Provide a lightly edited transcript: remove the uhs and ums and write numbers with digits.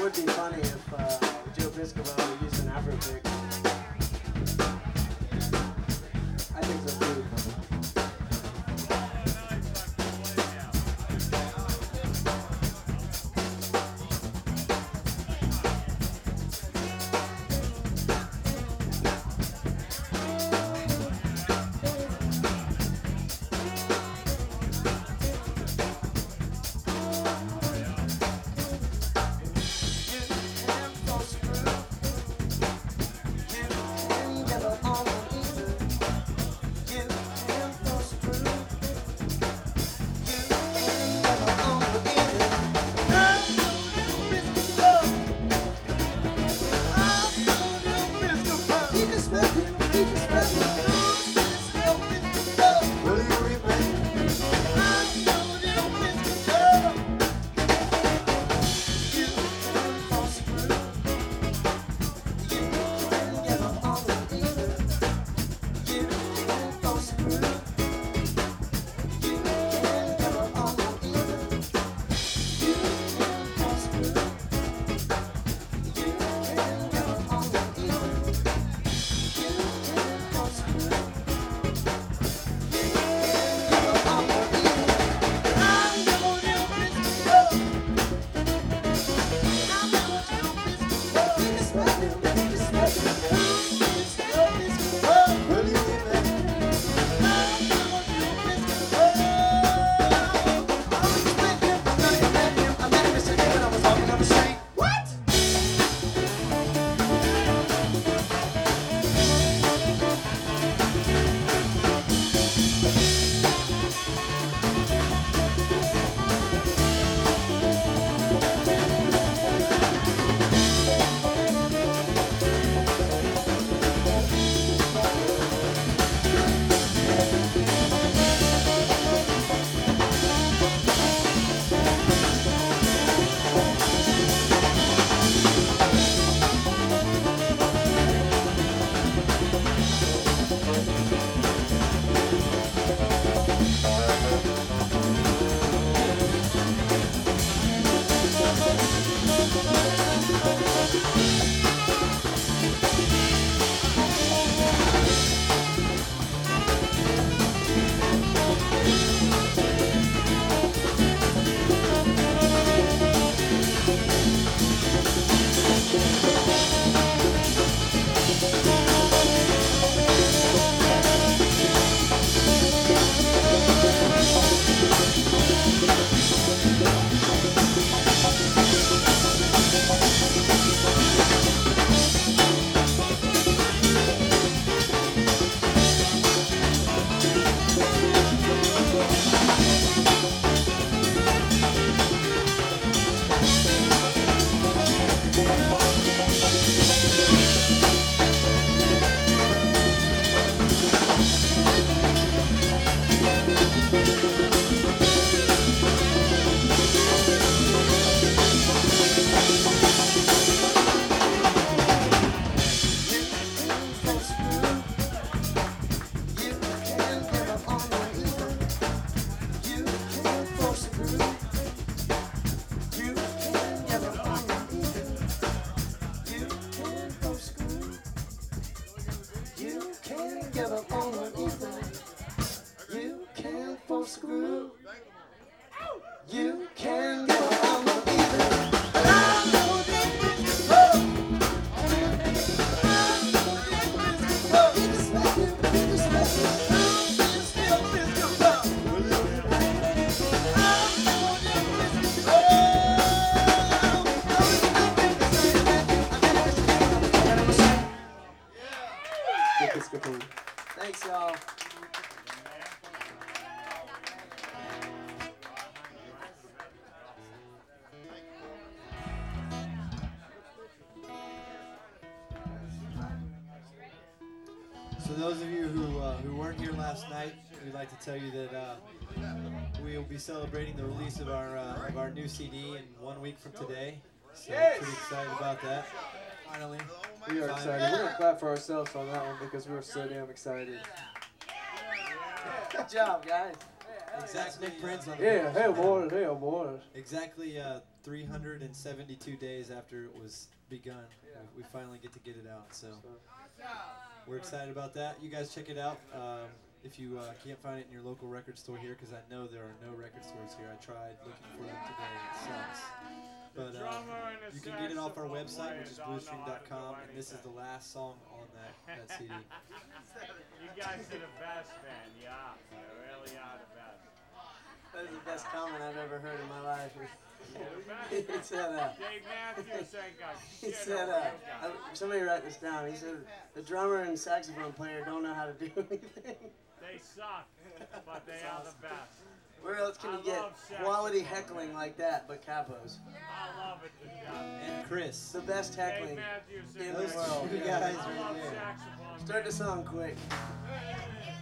would be funny if Joe Piscopo used an Afro pick. I think so too. Thanks, y'all. So those of you who weren't here last night, we'd like to tell you that we will be celebrating the release of our new CD in 1 week from today. So pretty excited about that. Finally. We are excited. We're going to clap for ourselves on that one because we were so damn excited. Good job, guys. Exactly. Nick Prince on the Yeah, hey boys. Exactly 372 days after it was begun, we finally get it out. So we're excited about that. You guys check it out. If you can't find it in your local record store here, because I know there are no record stores here. I tried looking for them today. It sucks. But you can get it off our website, which is bluestream.com, and this is the last song on that CD. You guys are the best, man. Yeah, you really are the best. That is the best comment I've ever heard in my life. He said, Dave Matthews ain't got he shit said, over you guys. somebody write this down. He said, the drummer and saxophone player don't know how to do anything. They suck, but they are the best. Where else can you get quality heckling like that but Capos? I love it to death. And Chris. The best Dave heckling Matthews in in the Those world. two guys I right love there. saxophone. Start the song quick.